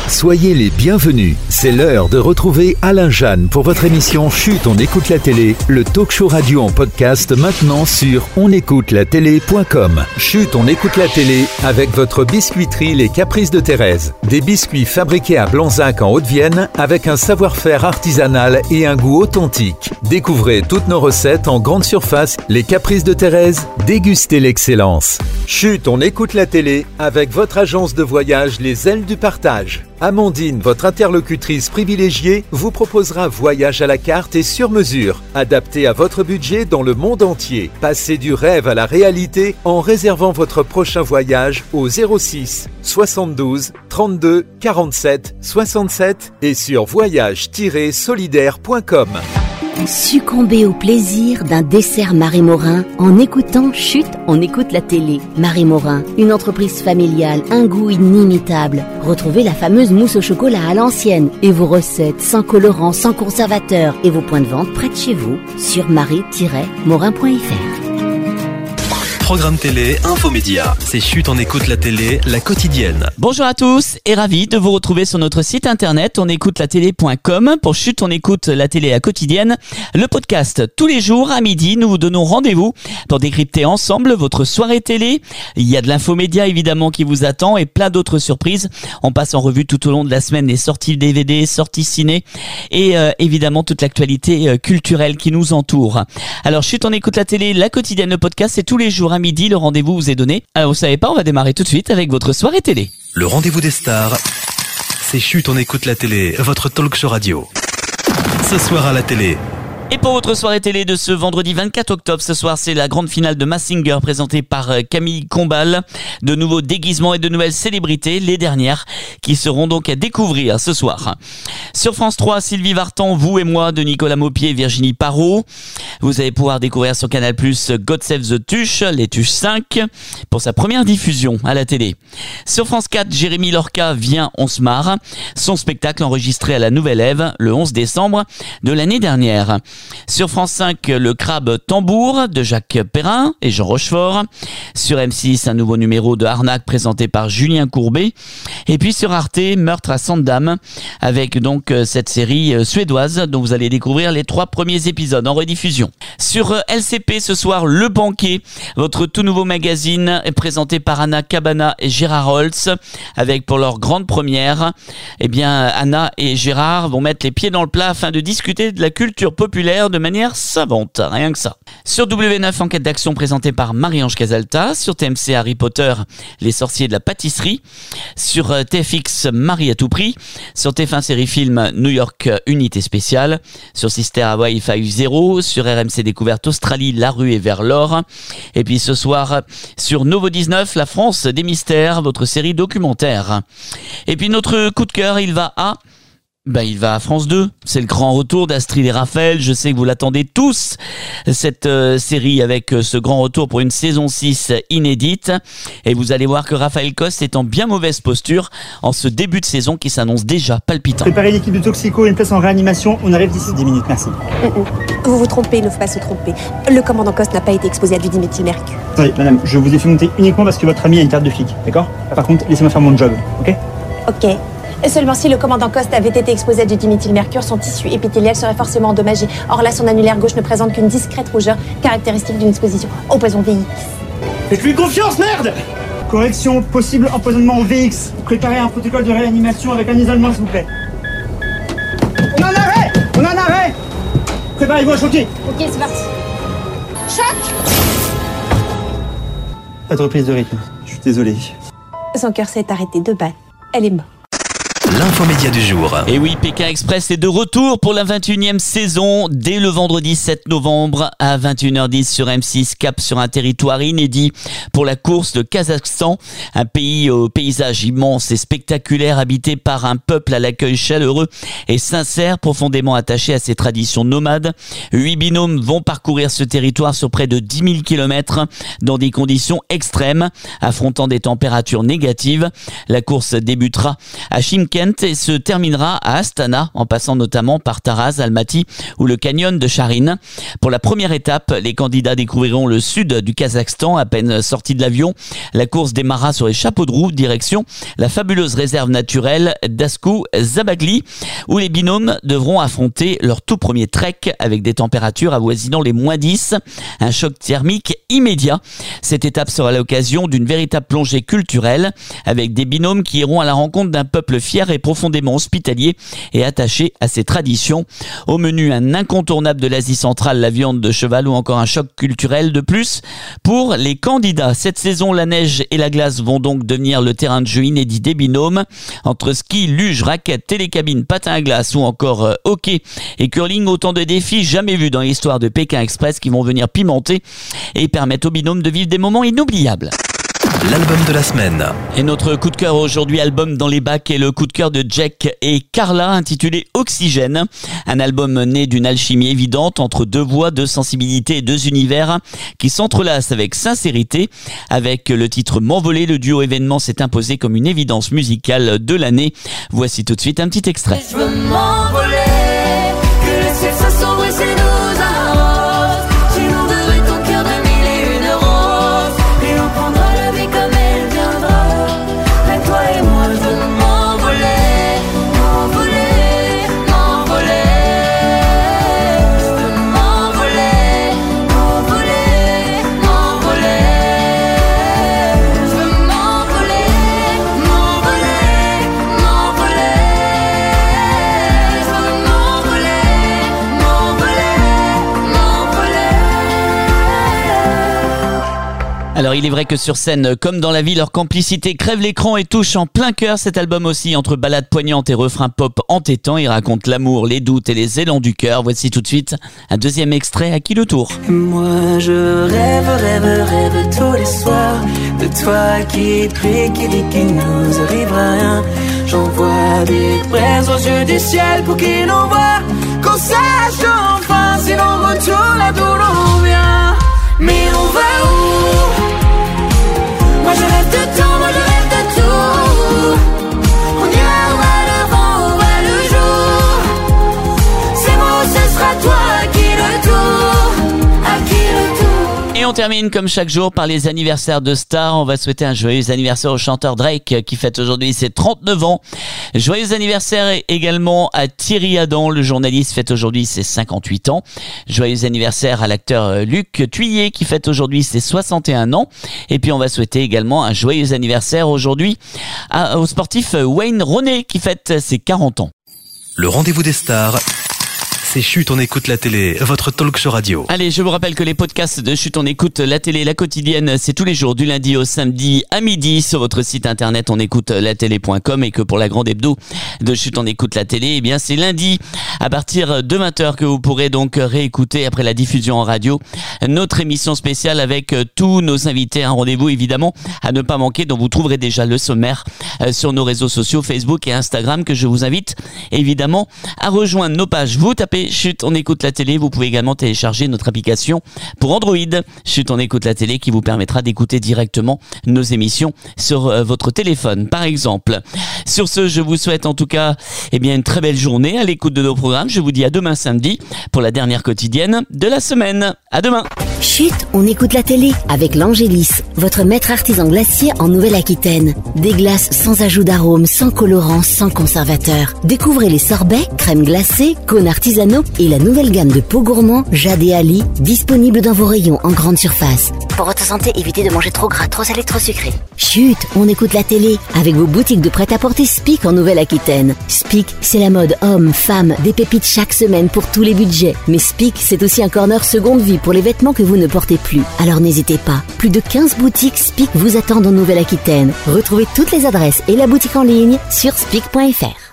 Soyez les bienvenus. C'est l'heure de retrouver Alain Jeanne pour votre émission Chut, on écoute la télé, le talk show radio en podcast maintenant sur onécoutelatélé.com. Chut, on écoute la télé avec votre biscuiterie Les Caprices de Thérèse. Des biscuits fabriqués à Blanzac en Haute-Vienne avec un savoir-faire artisanal et un goût authentique. Découvrez toutes nos recettes en grande surface. Les Caprices de Thérèse, dégustez l'excellence. Chut, on écoute la télé avec votre agence de voyage Les Ailes du Partage. Amandine, votre interlocutrice privilégiée, vous proposera voyage à la carte et sur mesure, adapté à votre budget dans le monde entier. Passez du rêve à la réalité en réservant votre prochain voyage au 06 72 32 47 67 et sur voyage-solidaire.com. Succombez au plaisir d'un dessert Marie Morin en écoutant Chut, on écoute la télé. Marie Morin, une entreprise familiale, un goût inimitable. Retrouvez la fameuse mousse au chocolat à l'ancienne et vos recettes sans colorant, sans conservateur et vos points de vente près de chez vous sur marie-morin.fr. Programme télé, infomédia. C'est Chut, on écoute la télé, la quotidienne. Bonjour à tous et ravi de vous retrouver sur notre site internet onécoutelatélé.com pour Chut, on écoute la télé, la quotidienne. Le podcast tous les jours à midi, nous vous donnons rendez-vous pour décrypter ensemble votre soirée télé. Il y a de l'infomédia évidemment qui vous attend et plein d'autres surprises. On passe en revue tout au long de la semaine les sorties DVD, sorties ciné et évidemment toute l'actualité culturelle qui nous entoure. Alors Chut, on écoute la télé, la quotidienne, le podcast, c'est tous les jours à midi, le rendez-vous vous est donné. Alors vous savez pas, on va démarrer tout de suite avec votre soirée télé. Le rendez-vous des stars, c'est Chut, on écoute la télé, votre talk show radio. Ce soir à la télé. Et pour votre soirée télé de ce vendredi 24 octobre, ce soir, c'est la grande finale de Masked Singer présentée par Camille Combal. De nouveaux déguisements et de nouvelles célébrités, les dernières, qui seront donc à découvrir ce soir. Sur France 3, Sylvie Vartan, Vous et moi, de Nicolas Maupied et Virginie Parot. Vous allez pouvoir découvrir sur Canal+, God Save the Tuches, les Tuches 5, pour sa première diffusion à la télé. Sur France 4, Jérémy Lorca vient, on se marre. Son spectacle enregistré à la Nouvelle Ève le 11 décembre de l'année dernière. Sur France 5, Le Crabe Tambour de Jacques Perrin et Jean Rochefort. Sur M6, un nouveau numéro de Arnaque présenté par Julien Courbet. Et puis sur Arte, Meurtre à Sandam, avec donc cette série suédoise dont vous allez découvrir les 3 premiers épisodes en rediffusion. Sur LCP ce soir, Le Banquet, votre tout nouveau magazine est présenté par Anna Cabana et Gérard Holtz, avec pour leur grande première, Anna et Gérard vont mettre les pieds dans le plat afin de discuter de la culture populaire de manière savante, rien que ça. Sur W9, enquête d'action présentée par Marie-Ange Casalta. Sur TMC, Harry Potter, les sorciers de la pâtisserie. Sur TFX, Marie à tout prix. Sur TF1 Série Film, New York, unité spéciale. Sur Sister Hawaii 5-0. Sur RMC Découverte Australie, La Rue et vers l'or. Et puis ce soir, sur Novo 19, La France des mystères, votre série documentaire. Et puis notre coup de cœur, il va à France 2. C'est le grand retour d'Astrid et Raphaël. Je sais que vous l'attendez tous, cette série avec ce grand retour pour une saison 6 inédite. Et vous allez voir que Raphaël Coste est en bien mauvaise posture en ce début de saison qui s'annonce déjà palpitant. Préparez l'équipe de Toxico, une place en réanimation. On arrive d'ici 10 minutes, merci. Vous vous trompez, il ne faut pas se tromper. Le commandant Coste n'a pas été exposé à du diméthylmercure. Attendez, madame, je vous ai fait monter uniquement parce que votre ami a une carte de flic, d'accord? Par contre, laissez-moi faire mon job, ok? Ok. Seulement si le commandant Coste avait été exposé à du diméthylmercure, son tissu épithélial serait forcément endommagé. Or là, son annulaire gauche ne présente qu'une discrète rougeur, caractéristique d'une exposition au poison VX. Faites-lui confiance, merde! Correction, possible empoisonnement au VX. Préparez un protocole de réanimation avec un isolement, s'il vous plaît. On a un arrêt! On a un arrêt! Préparez-vous à choquer. Ok, c'est parti. Choc! Pas de reprise de rythme. Je suis désolé. Son cœur s'est arrêté de balle. Elle est morte. L'infomédia du jour. Et oui, Pékin Express est de retour pour la 21e saison dès le vendredi 7 novembre à 21h10 sur M6, cap sur un territoire inédit pour la course de Kazakhstan, un pays au paysage immense et spectaculaire habité par un peuple à l'accueil chaleureux et sincère, profondément attaché à ses traditions nomades. 8 binômes vont parcourir ce territoire sur près de 10 000 km dans des conditions extrêmes, affrontant des températures négatives. La course débutera à Chimkent week-end et se terminera à Astana, en passant notamment par Taraz, Almaty ou le canyon de Charine. Pour la première étape, les candidats découvriront le sud du Kazakhstan. À peine sortis de l'avion, la course démarrera sur les chapeaux de roue, direction la fabuleuse réserve naturelle d'Askou-Zabagli, où les binômes devront affronter leur tout premier trek avec des températures avoisinant les -10, un choc thermique immédiat. Cette étape sera l'occasion d'une véritable plongée culturelle avec des binômes qui iront à la rencontre d'un peuple fier et profondément hospitalier et attaché à ses traditions. Au menu, un incontournable de l'Asie centrale, la viande de cheval ou encore un choc culturel de plus. Pour les candidats, cette saison, la neige et la glace vont donc devenir le terrain de jeu inédit des binômes. Entre ski, luge, raquettes, télécabine, patin à glace ou encore hockey et curling, autant de défis jamais vus dans l'histoire de Pékin Express qui vont venir pimenter et permettre aux binômes de vivre des moments inoubliables. L'album de la semaine. Et notre coup de cœur aujourd'hui, album dans les bacs, est le coup de cœur de Jack et Carla, intitulé Oxygène. Un album né d'une alchimie évidente entre deux voix, deux sensibilités et deux univers qui s'entrelacent avec sincérité. Avec le titre M'envoler, le duo événement s'est imposé comme une évidence musicale de l'année. Voici tout de suite un petit extrait. Je veux m'envoler, que le ciel s'assombrisse et nous arrose. J'inonderai ton cœur de mille et une roses, et on prendra la vie comme elle viendra. Avec toi et moi, je veux m'envoler, m'envoler, m'envoler. Je veux m'envoler, m'envoler, m'envoler. Je veux m'envoler, m'envoler, m'envoler. Je veux m'envoler, m'envoler, m'envoler. Alors il est vrai que sur scène, comme dans la vie, leur complicité crève l'écran et touche en plein cœur. Cet album aussi, entre ballades poignantes et refrains pop entêtants, il raconte l'amour, les doutes et les élans du cœur. Voici tout de suite un deuxième extrait, à qui le tour? Et moi je rêve, rêve, rêve tous les soirs de toi qui prie, qui dit qu'il nous arrivera rien. J'envoie des braises aux yeux du ciel pour qu'il nous voit, qu'on sache enfin si l'on retourne là d'où l'on vient. Mais on va où? Moi je rêve de tout, moi je rêve de tout. On ira où va le vent, où va le jour. C'est moi ou ce sera toi à qui le tour, à qui le tour. Et on termine comme chaque jour par les anniversaires de stars. On va souhaiter un joyeux anniversaire au chanteur Drake qui fête aujourd'hui ses 39 ans. Joyeux anniversaire également à Thierry Adam, le journaliste, fête aujourd'hui ses 58 ans. Joyeux anniversaire à l'acteur Luc Thuillier qui fête aujourd'hui ses 61 ans. Et puis on va souhaiter également un joyeux anniversaire aujourd'hui au sportif Wayne Rooney qui fête ses 40 ans. Le rendez-vous des stars, c'est Chut, on écoute la télé, votre talk show radio. Allez, je vous rappelle que les podcasts de Chut, on écoute la télé, la quotidienne, c'est tous les jours du lundi au samedi à midi sur votre site internet onécoutelatélé.com et que pour la grande hebdo de Chut, on écoute la télé, eh bien c'est lundi à partir de 20h que vous pourrez donc réécouter après la diffusion en radio notre émission spéciale avec tous nos invités. Un rendez-vous évidemment à ne pas manquer dont vous trouverez déjà le sommaire sur nos réseaux sociaux Facebook et Instagram que je vous invite évidemment à rejoindre nos pages. Vous tapez Chut, on écoute la télé. Vous pouvez également télécharger notre application pour Android. Chut, on écoute la télé qui vous permettra d'écouter directement nos émissions sur votre téléphone, par exemple. Sur ce, je vous souhaite en tout cas une très belle journée à l'écoute de nos programmes. Je vous dis à demain samedi pour la dernière quotidienne de la semaine. À demain. Chut, on écoute la télé avec l'Angélis, votre maître artisan glacier en Nouvelle-Aquitaine. Des glaces sans ajout d'arômes, sans colorants, sans conservateurs. Découvrez les sorbets, crèmes glacées, cônes artisanaux et la nouvelle gamme de pots gourmands Jade et Ali, disponible dans vos rayons en grande surface. Pour votre santé, évitez de manger trop gras, trop salé, trop sucré. Chut, on écoute la télé avec vos boutiques de prêt-à-porter Spic en Nouvelle-Aquitaine. Spic, c'est la mode homme, femme, des pépites chaque semaine pour tous les budgets. Mais Spic, c'est aussi un corner seconde vie pour les vêtements que vous ne portez plus. Alors n'hésitez pas, plus de 15 boutiques Spic vous attendent en Nouvelle-Aquitaine. Retrouvez toutes les adresses et la boutique en ligne sur spic.fr.